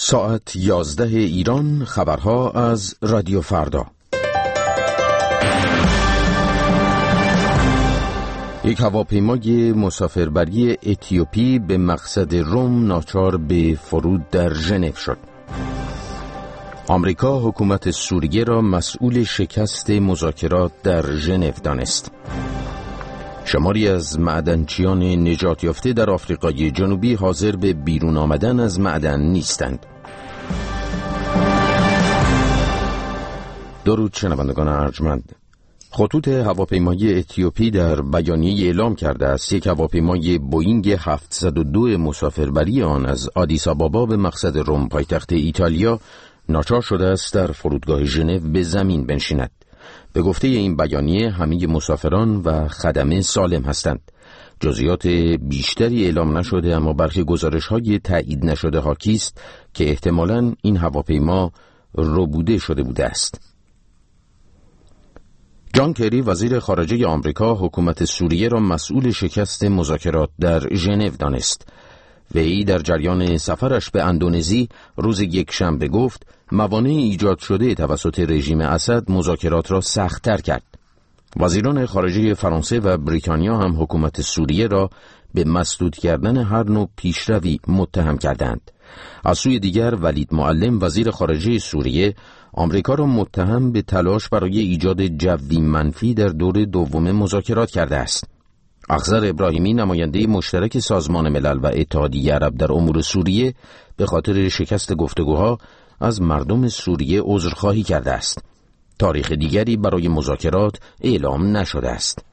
ساعت 11 ایران، خبرها از رادیو فردا. یک هواپیمای مسافربری اتیوپی به مقصد روم ناچار به فرود در ژنو شد. آمریکا حکومت سوریه را مسئول شکست مذاکرات در ژنو دانست. شماری از معدنچیان نجات یافته در آفریقای جنوبی حاضر به بیرون آمدن از معدن نیستند. درود شنوندگان ارجمند. خطوط هواپیمایی اتیوپی در بیانیه اعلام کرده است یک هواپیمای بوئینگ 702 مسافربری آن از آدیس آبابا به مقصد روم پایتخت ایتالیا ناچار شده است در فرودگاه ژنو به زمین بنشیند. به گفته این بیانیه همه مسافران و خدمه سالم هستند. جزئیات بیشتری اعلام نشده، اما برخی گزارش‌های تایید نشده حاکی است که احتمالاً این هواپیما ربوده شده بوده است. جان کری وزیر خارجه آمریکا حکومت سوریه را مسئول شکست مذاکرات در ژنو دانست. وی در جریان سفرش به اندونزی روز یکشنبه گفت موانع ایجاد شده توسط رژیم اسد مذاکرات را سخت‌تر کرد. وزیران خارجه فرانسه و بریتانیا هم حکومت سوریه را به مسدود کردن هر نوع پیشروی متهم کردند. از سوی دیگر ولید معلم وزیر خارجه سوریه آمریکا را متهم به تلاش برای ایجاد جوی منفی در دور دوم مذاکرات کرده است. اخضر ابراهیمی نماینده مشترک سازمان ملل و اتحادیه عرب در امور سوریه به خاطر شکست گفتگوها از مردم سوریه عذرخواهی کرده است. تاریخ دیگری برای مذاکرات اعلام نشده است.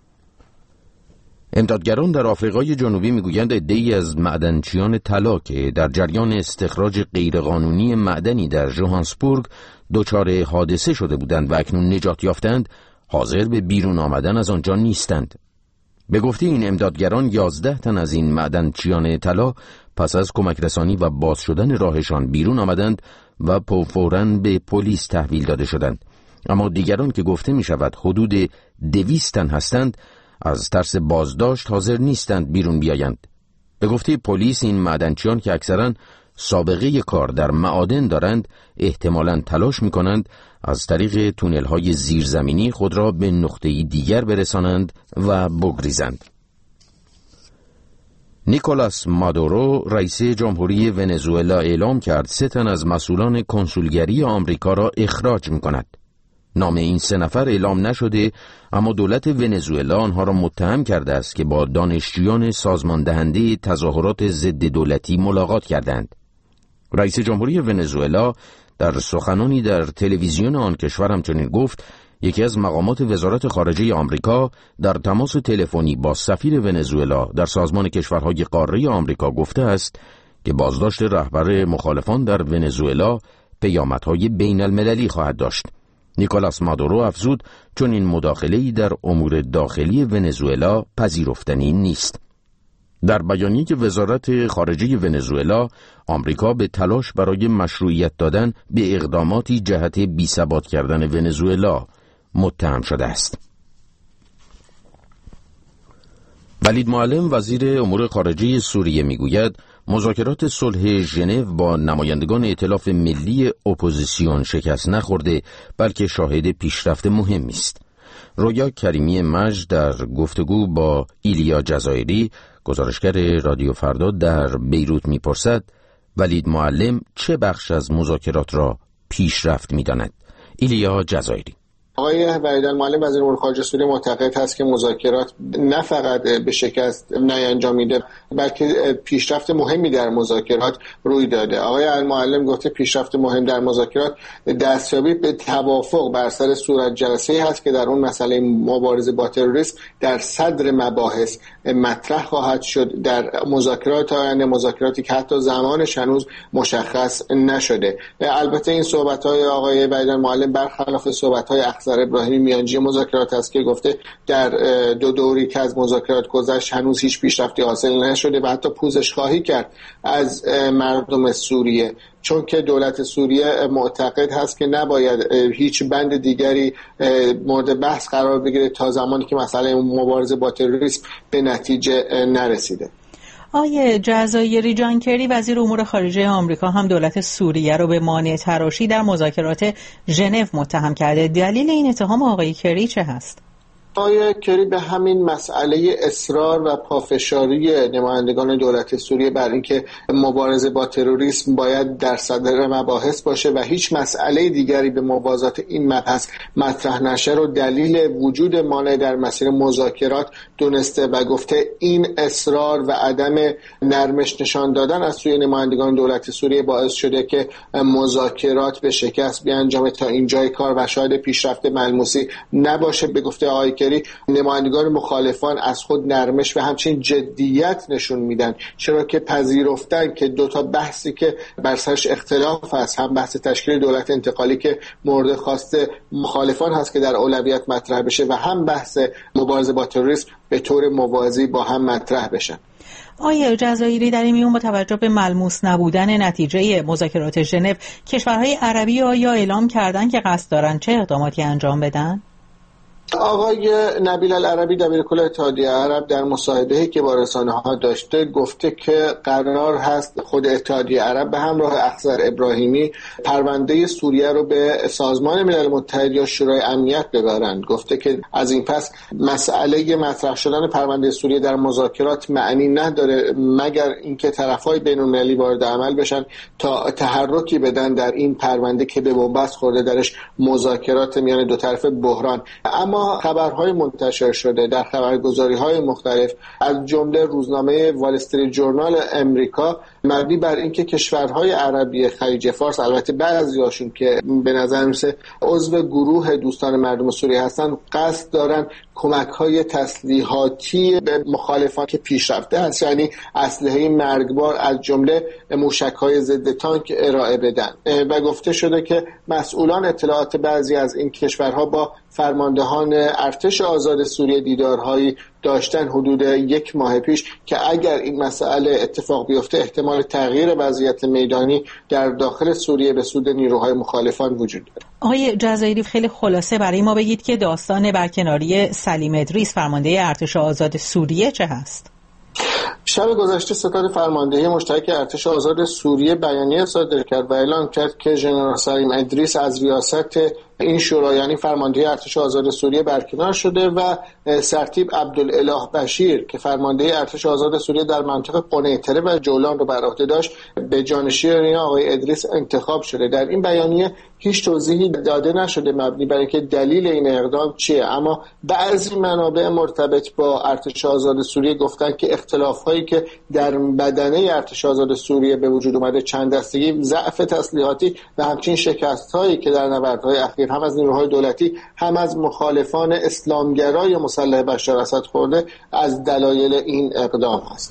امدادگران در آفریقای جنوبی میگویند عده‌ای از معدنچیان طلا که در جریان استخراج غیرقانونی معدنی در ژوهانسبورگ دچار حادثه شده بودند و اکنون نجات یافتند، حاضر به بیرون آمدن از آنجا نیستند. به گفته این امدادگران 11 تن از این معدنچیان طلا پس از کمک رسانی و باز شدن راهشان بیرون آمدند و فوراً به پلیس تحویل داده شدند. اما دیگران که گفته می شود حدود 200 تن هستند از ترس بازداشت حاضر نیستند بیرون بیایند. به گفته پلیس این معدنچیان که اکثرا سابقه کار در معادن دارند احتمالاً تلاش می کنند از طریق تونل‌های زیرزمینی خود را به نقطه‌ای دیگر برسانند و بگریزند. نیکولاس مادورو رئیس جمهوری ونزوئلا اعلام کرد 3 تن از مسئولان کنسولگری آمریکا را اخراج می کند. نام این 3 نفر اعلام نشده، اما دولت ونزوئلا آنها را متهم کرده است که با دانشجویان سازمان دهنده تظاهرات ضد دولتی ملاقات کردند. رئیس جمهوری ونزوئلا در سخنانی در تلویزیون آن کشور همچنین گفت یکی از مقامات وزارت خارجه آمریکا در تماس تلفنی با سفیر ونزوئلا در سازمان کشورهای قاره آمریکا گفته است که بازداشت رهبر مخالفان در ونزوئلا پیامدهای بین المللی خواهد داشت. نیکولاس مادورو افزود چون این مداخله‌ای در امور داخلی ونزوئلا پذیرفتنی نیست. در بیانیه‌ای که وزارت خارجه ونزوئلا آمریکا به تلاش برای مشروعیت دادن به اقداماتی جهت بی‌ثبات کردن ونزوئلا متهم شده است. ولید معلم وزیر امور خارجه سوریه میگوید مذاکرات صلح ژنو با نمایندگان ائتلاف ملی اپوزیسیون شکست نخورده، بلکه شاهد پیشرفت مهمی است. رویا کریمی مجد در گفتگو با ایلیا جزایری گزارشگر رادیو فردا در بیروت میپرسد ولید معلم چه بخش از مذاکرات را پیشرفت میداند؟ ایلیا جزایری: آقای ولید معلم وزیر امور خارجه سوریه معتقد هست که مذاکرات نه فقط به شکست نینجامیده، بلکه پیشرفت مهمی در مذاکرات روی داده. آقای معلم گفته پیشرفت مهم در مذاکرات دستیابی به توافق بر سر صورت جلسه‌ای هست که در اون مسئله مبارزه با تروریسم در صدر مباحث مطرح خواهد شد در مذاکرات آینده، مذاکراتی که حتی زمانش هنوز مشخص نشده. البته این صحبت‌های آقای ولید معلم برخلاف صحبت‌های اخضر ابراهیمی میانجی مذاکرات است که گفته در 2 دوری که از مذاکرات گذشت هنوز هیچ پیشرفتی حاصل نشده و حتی پوزش خواهی کرد از مردم سوریه، چون که دولت سوریه معتقد هست که نباید هیچ بند دیگری مورد بحث قرار بگیره تا زمانی که مسئله مبارزه با تروریسم به نتیجه نرسیده. آقای جزایری، جان کری وزیر امور خارجه آمریکا هم دولت سوریه رو به مانع تراشی در مذاکرات ژنو متهم کرده. دلیل این اتهام آقای کری چه هست؟ آقای کری به همین مسئله اصرار و پافشاری نمایندگان دولت سوریه بر اینکه مبارزه با تروریسم باید در صدر مباحث باشه و هیچ مسئله دیگری به موازات این مبحث مطرح نشه رو دلیل وجود مانع در مسیر مذاکرات دونسته و گفته این اصرار و عدم نرمش نشان دادن از سوی نمایندگان دولت سوریه باعث شده که مذاکرات به شکست بیانجامه. تا اینجای کار و شاید پیشرفت ملموسی نباشه. به گفته آقای کری نمایندگان مخالفان از خود نرمش و همچنین جدیت نشون میدن، چرا که پذیرفتن که دو تا بحثی که بر سرش اختلاف هست، هم بحث تشکیل دولت انتقالی که مورد خواست مخالفان هست که در اولویت مطرح بشه و هم بحث مبارزه با تروریسم به طور موازی با هم مطرح بشن. آقای جزایری، در این میون با توجه به ملموس نبودن نتیجه مذاکرات ژنو، کشورهای عربی یا اعلام کردن که قصد دارن چه اقداماتی انجام بدن؟ آقای نبیل العربی دبیرکل اتحادیه عرب در مصاحبه‌ای که با رسانه‌ها داشته گفته که قرار هست خود اتحادیه عرب به همراه اخضر ابراهیمی پرونده سوریه رو به سازمان ملل متحد یا شورای امنیت ببرند. گفته که از این پس مسئله مطرح شدن پرونده سوریه در مذاکرات معنی نداره مگر اینکه طرفای بین‌المللی وارد عمل بشن تا تحرکی بدن در این پرونده که به بنبست خورده درش مذاکرات میان دو طرف بحران. اما خبرهای منتشر شده در خبرگزاری‌های مختلف از جمله روزنامه وال استریت جورنال امریکا مبنی بر اینکه کشورهای عربی خلیج فارس، البته بعضی‌هاشون که به نظر میسه عضو گروه دوستان مردم سوریه هستن، قصد دارن کمک‌های تسلیحاتی به مخالفان که پیشرفته هست، یعنی اسلحه مرگبار از جمله موشک‌های ضد تانک ارائه بدن و گفته شده که مسئولان اطلاعات بعضی از این کشورها با فرماندهان ارتش آزاد سوریه دیدارهایی داشتن حدود 1 ماه پیش که اگر این مسئله اتفاق بیفته احتمال تغییر وضعیت میدانی در داخل سوریه به سود نیروهای مخالفان وجود داره. آقای جزایری، خیلی خلاصه برای ما بگید که داستان برکناری سلیم ادریس فرمانده ارتش آزاد سوریه چه هست؟ شب گذشته ستاد فرماندهی مشترک ارتش آزاد سوریه بیانیه صادر کرد و اعلام کرد که ژنرال سلیم ادریس از ریاست این شورا یعنی فرماندهی ارتش آزاد سوریه برکنار شده و سرتیپ عبدالاله بشیر که فرماندهی ارتش آزاد سوریه در منطقه قنیطره و جولان رو بر عهده داشت به جانشین آقای ادریس انتخاب شده. در این بیانیه هیچ توضیحی داده نشده مبنی بر اینکه دلیل این اقدام چیه، اما بعضی منابع مرتبط با ارتش آزاد سوریه گفتن که اختلاف‌هایی که در بدنه ارتش آزاد سوریه به وجود اومده چند دستگی، ضعف تسلیحاتی و همچنین شکست‌هایی که در نبردهای اخیر هم از نیروهای دولتی هم از مخالفان اسلامگرای مسلح بشار اسد خورده از دلایل این اقدام است.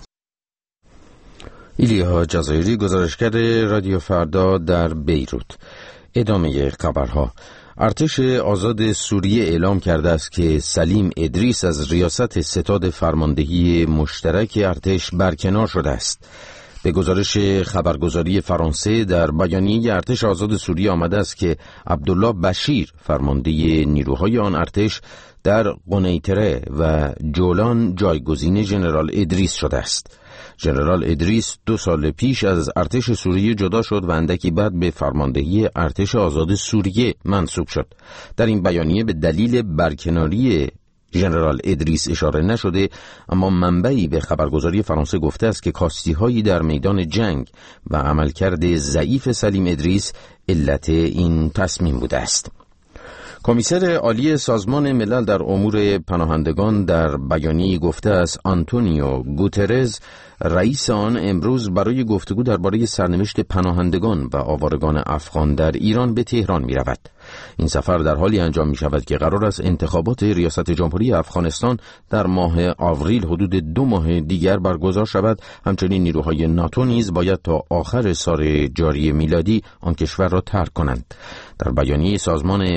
ایلیا جزایری، گزارشگر رادیو فردا در بیروت. ادامه خبرها. ارتش آزاد سوریه اعلام کرده است که سلیم ادریس از ریاست ستاد فرماندهی مشترک ارتش برکنار شده است. به گزارش خبرگزاری فرانسه در بیانیه ارتش آزاد سوریه آمده است که عبدالله بشیر فرمانده نیروهای آن ارتش در قنیطره و جولان جایگزین ژنرال ادریس شده است. ژنرال ادریس 2 سال پیش از ارتش سوریه جدا شد و اندکی بعد به فرماندهی ارتش آزاد سوریه منصوب شد. در این بیانیه به دلیل برکناری ژنرال ادریس اشاره نشده، اما منبعی به خبرگزاری فرانسه گفته است که کاستی‌هایی در میدان جنگ و عملکرد ضعیف سلیم ادریس علت این تصمیم بوده است. کمیسر عالی سازمان ملل در امور پناهندگان در بیانیه‌ای گفته است آنتونیو گوترز رئیس آن امروز برای گفتگو درباره سرنوشت پناهندگان و آوارگان افغان در ایران به تهران می رود. این سفر در حالی انجام می شود که قرار است انتخابات ریاست جمهوری افغانستان در ماه آوریل حدود 2 ماه دیگر برگزار شود. همچنین نیروهای ناتو نیز باید تا آخر سال جاری میلادی آن کشور را ترک کنند. در بیانیه سازمان ملل آمده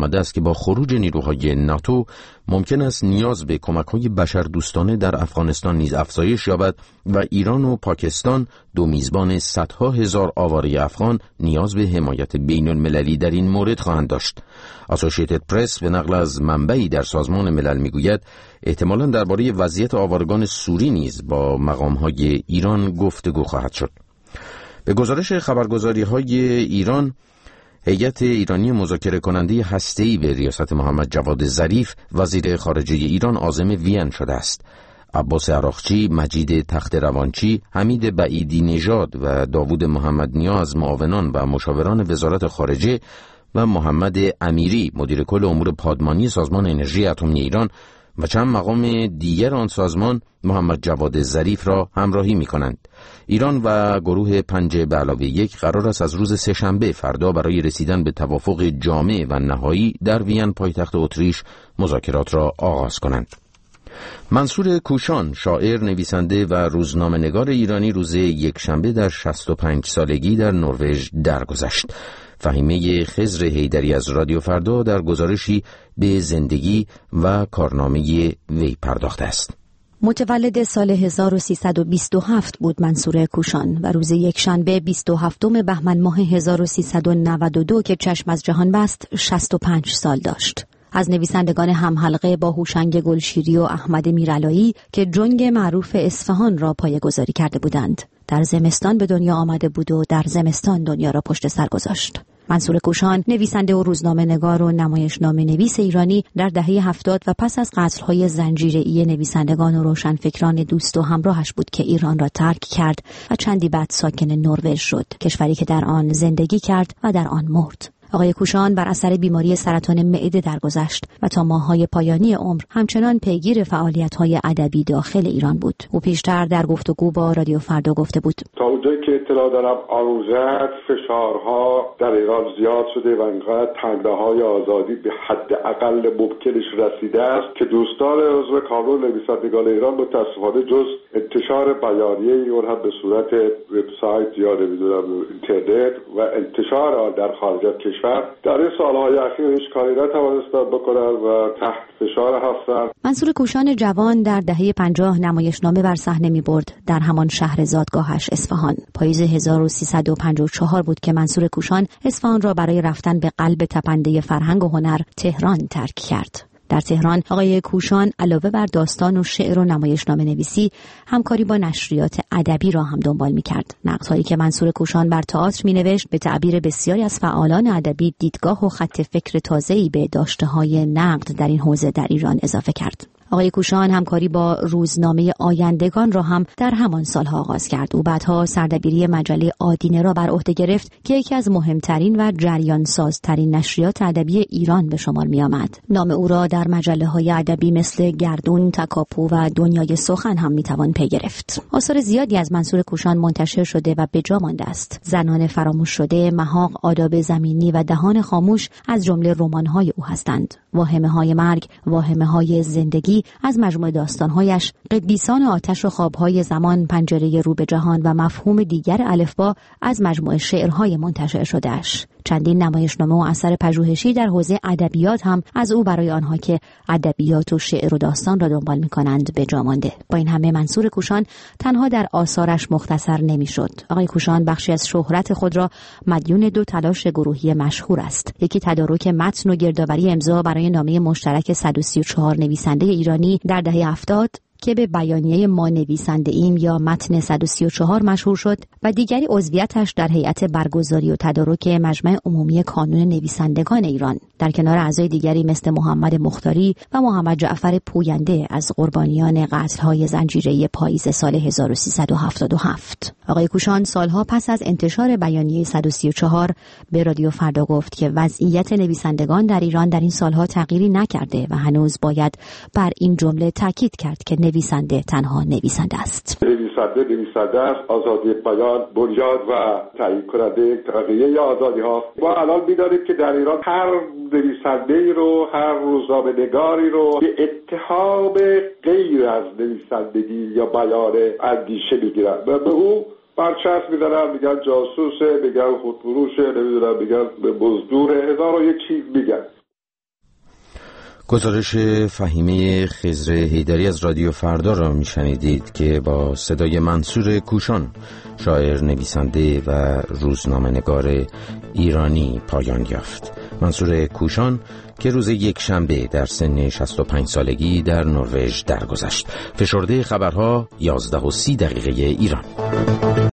آمده است که با خروج نیروهای ناتو ممکن است نیاز به کمک‌های بشردوستانه در افغانستان نیز افزایش یابد و ایران و پاکستان، دو میزبان صدها هزار آواره افغان، نیاز به حمایت بین‌المللی در این مورد خواهند داشت. اسوسییتد پرس به نقل از منبعی در سازمان ملل میگوید احتمالاً درباره وضعیت آوارگان سوری نیز با مقام‌های ایران گفتگو خواهد شد. به گزارش خبرگزاری‌های ایران، هیئت ایرانی مذاکره کننده هسته‌ای به ریاست محمد جواد ظریف وزیر خارجه ایران عازم وین شده است. عباس عراقچی، مجید تخت روانچی، حمید بعیدی نژاد و داوود محمد نیاز معاونان و مشاوران وزارت خارجه و محمد امیری مدیر کل امور پادمانی سازمان انرژی اتمی ایران و چند مقام دیگر آن سازمان محمد جواد ظریف را همراهی می کنند. ایران و گروه 5+1 قرار است از روز سه‌شنبه فردا برای رسیدن به توافق جامع و نهایی در وین پایتخت اتریش مذاکرات را آغاز کنند. منصور کوشان، شاعر، نویسنده و روزنامه‌نگار ایرانی روز یکشنبه در 65 سالگی در نروژ درگذشت. فهیمه خضر حیدری از رادیو فردا در گزارشی به زندگی و کارنامه وی پرداخته است. متولد سال 1327 بود منصور کوشان و روز یکشنبه 27 بهمن ماه 1392 که چشم از جهان بست 65 سال داشت. از نویسندگان همحلقه با هوشنگ گلشیری و احمد میرعلایی که جنگ معروف اصفهان را پایه‌گذاری کرده بودند. در زمستان به دنیا آمده بود و در زمستان دنیا را پشت سر گذاشت. منصور کوشان نویسنده و روزنامه‌نگار و نمایشنامه نویس ایرانی در دهه 70 و پس از قتل‌های زنجیره‌ای نویسندگان و روشنفکران دوست و همراهش بود که ایران را ترک کرد و چندی بعد ساکن نروژ شد، کشوری که در آن زندگی کرد و در آن مرد. آقای کوشان بر اثر بیماری سرطان معده درگذشت و تا ماه‌های پایانی عمر همچنان پیگیر فعالیت‌های ادبی داخل ایران بود. او پیشتر در گفتگو با رادیو فردا گفته بود: تا اونجایی که اطلاع دارم آموزش فشارها در ایران زیاد شده و انقدر تنگناهای آزادی به حد اقل ممکنش رسیده است که دوستان عضو کانون نویسندگان ایران متأسفانه جز انتشار بیانیه‌ای اون هم به صورت وبسایت یا نمیدونم اینترنت و انتشار آن در خارج از کشور در این سالهای اخیر هیچ کاری نتوانستند بکنند و تحت فشار هستند. منصور کوشان جوان در دهه 50 نمایشنامه بر صحنه می‌برد در همان شهر زادگاهش اصفهان. پاییز 1354 بود که منصور کوشان اصفهان را برای رفتن به قلب تپنده فرهنگ و هنر تهران ترک کرد. در تهران آقای کوشان علاوه بر داستان و شعر و نمایشنامه نویسی همکاری با نشریات ادبی را هم دنبال می‌کرد. نقدهایی که منصور کوشان بر تئاتر می‌نوشت به تعبیر بسیاری از فعالان ادبی دیدگاه و خط فکر تازه‌ای به داشته‌های نقد در این حوزه در ایران اضافه کرد. آقای کوشان همکاری با روزنامه آیندگان را هم در همان سالها آغاز کرد. او بعدها سردبیری مجله آدینه را بر عهده گرفت که یکی از مهمترین و جریان سازترین نشریات ادبی ایران به شمار می آمد. نام او را در مجله‌های ادبی مثل گردون، تکاپو و دنیای سخن هم می توان پی گرفت. آثار زیادی از منصور کوشان منتشر شده و به جا مانده است. زنان فراموش شده، محاق، آداب زمینی و دهان خاموش از جمله رمان‌های او هستند. واهمه‌های مرگ، واهمه‌های زندگی از مجموعه داستان‌هایش، قدیسان آتش و خواب‌های زمان، پنجره رو به جهان و مفهوم دیگر الفبا از مجموعه شعرهای منتشر شده‌اش. چندین نمایشنامه و اثر پژوهشی در حوزه ادبیات هم از او برای آنها که ادبیات و شعر و داستان را دنبال می‌کنند به جا مانده. با این همه منصور کوشان تنها در آثارش مختصر نمی‌شد. آقای کوشان بخشی از شهرت خود را مدیون دو تلاش گروهی مشهور است. یکی تدارک متن و گردآوری امضا برای نامه مشترک 134 نویسنده ایرانی در دهه 70 که به بیانیه ما نویسنده ایم یا متن 134 مشهور شد و دیگری عضویتش در هیئت برگزاری و تدارک مجمع عمومی کانون نویسندگان ایران در کنار اعضای دیگری مثل محمد مختاری و محمد جعفر پوینده از قربانیان قتل‌های زنجیره‌ای پاییز سال 1377. آقای کوشان سالها پس از انتشار بیانیه 134 به رادیو فردا گفت که وضعیت نویسندگان در ایران در این سالها تغییری نکرده و هنوز باید بر این جمله تاکید کرد که نویسنده تنها نویسنده است. نویسنده است. آزادی بیان بنیاد و تعیین کننده بقیه آزادی ها. ما الان می‌دانیم که در ایران هر نویسنده‌ای رو، هر روزنامه‌نگاری رو به اتهام غیر از نویسندگی یا بیان اندیشه میگیرن و به او برچسب می‌زنن، میگن جاسوسه، میگن خودفروشه، نمیدونم، میگن مزدور، هزار و یک چیز میگن. گزارش فهیمه خضر حیدری از رادیو فردا را میشنیدید که با صدای منصور کوشان، شاعر، نویسنده و روزنامه‌نگار ایرانی پایان یافت. منصور کوشان که روز یکشنبه در سن 65 سالگی در نروژ درگذشت. فشرده خبرها 11:30 ایران.